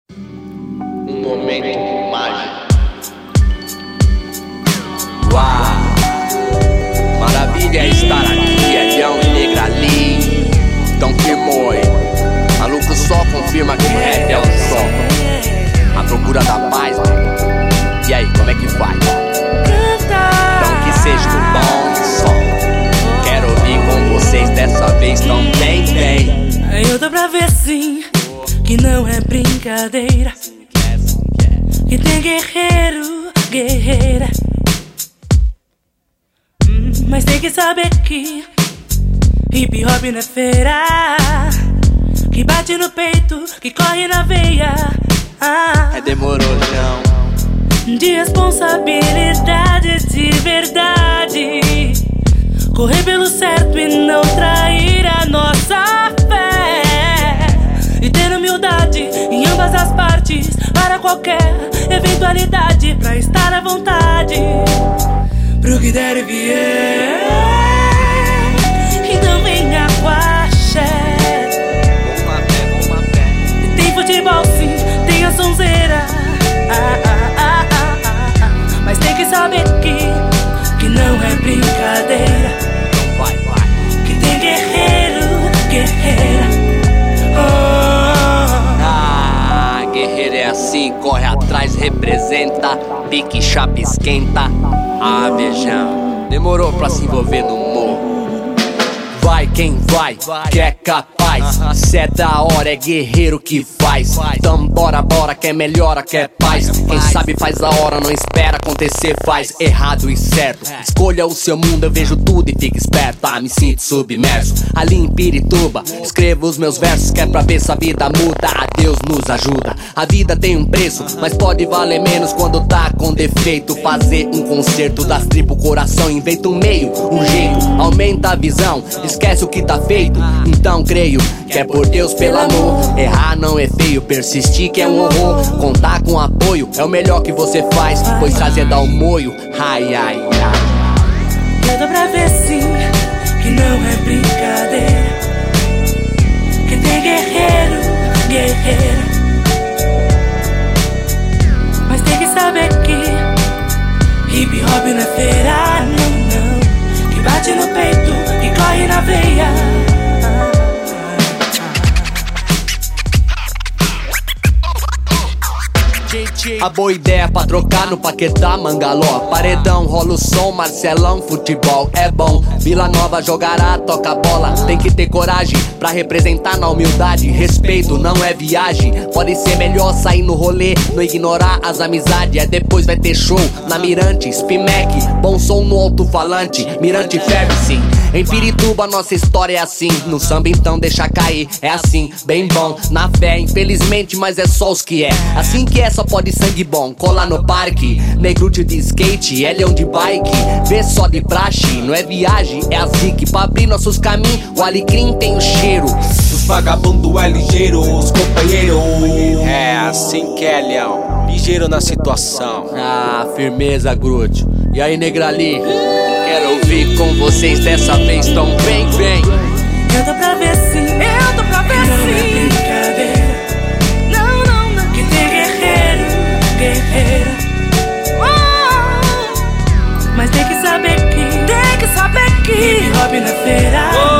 Um momento mágico. Uau! Maravilha estar aqui, Elião e Negrali. Então firmou aí. Maluco só confirma que o rap é o som. A procura da paz, mano. E aí, como é que faz? Então que seja um bom som. Quero ouvir com vocês dessa vez também, bem. Eu tô pra ver sim que não é brincadeira, que tem guerreiro, guerreira. Mas tem que saber que hip hop não é feira, que bate no peito, que corre na veia. Demorou, não. De responsabilidade de verdade, correr pelo certo e não trair a nossa fé, e ter humildade em ambas as partes para qualquer eventualidade, pra estar à vontade pro que der e vier. Então venha com a axé. Tem futebol sim, tem a sonzeira, mas tem que saber que não é brincadeira, Vai. que tem guerreiro, guerreira. Guerreiro é assim, corre atrás, representa, pique, chapa, esquenta. Beijão, demorou pra se envolver no morro. Vai quem vai, que é capaz. Cê é da hora, é guerreiro que faz. Então bora, quer melhora, quer paz. Quem sabe faz a hora, não espera acontecer, faz errado e certo. Escolha o seu mundo, eu vejo tudo e fica esperto. Me sinto submerso, ali em Pirituba. Escrevo os meus versos, que é pra ver se a vida muda. Deus nos ajuda, a vida tem um preço, mas pode valer menos quando tá com defeito. Fazer um concerto das tripas, o coração inventa um meio, um jeito, aumenta a visão, esquece o que tá feito. Então creio que é por Deus, pelo amor. Errar não é feio, persistir que é um horror. Contar com apoio é o melhor que você faz, pois fazer dá o moio. Ai. Eu dou pra ver sim que não é brincadeira, que tem guerreiro, guerreira. Mas tem que saber que hip hop não é feira, não. Que bate no peito, que corre na veia. A boa ideia pra trocar no Paquetá, Mangaló. Paredão, rola o som, Marcelão, futebol é bom. Vila Nova jogará, toca bola. Tem que ter coragem pra representar na humildade. Respeito não é viagem. Pode ser melhor sair no rolê, não ignorar as amizades. Depois vai ter show na Mirante, Spimec, bom som no alto-falante. Mirante ferve sim. Em Pirituba nossa história é assim. No samba então deixa cair, é assim, bem bom. Na fé, infelizmente, mas é só os que é. Assim que é, só pode sangue bom. Colar no parque, negrute de skate, Elião de bike. Vê só de praxe, não é viagem, é a zique. Pra abrir nossos caminhos, o alecrim tem o cheiro. Os vagabundos é ligeiro, os companheiros. É assim que é, Leão, ligeiro na situação. Firmeza, Grute. E aí, Negrali? Quero ouvir com vocês dessa vez, então vem. Eu tô pra ver sim, eu tô pra ver sim. Não é brincadeira, não. Que tem guerreiro, guerreira. Mas tem que saber que hip hop na feira.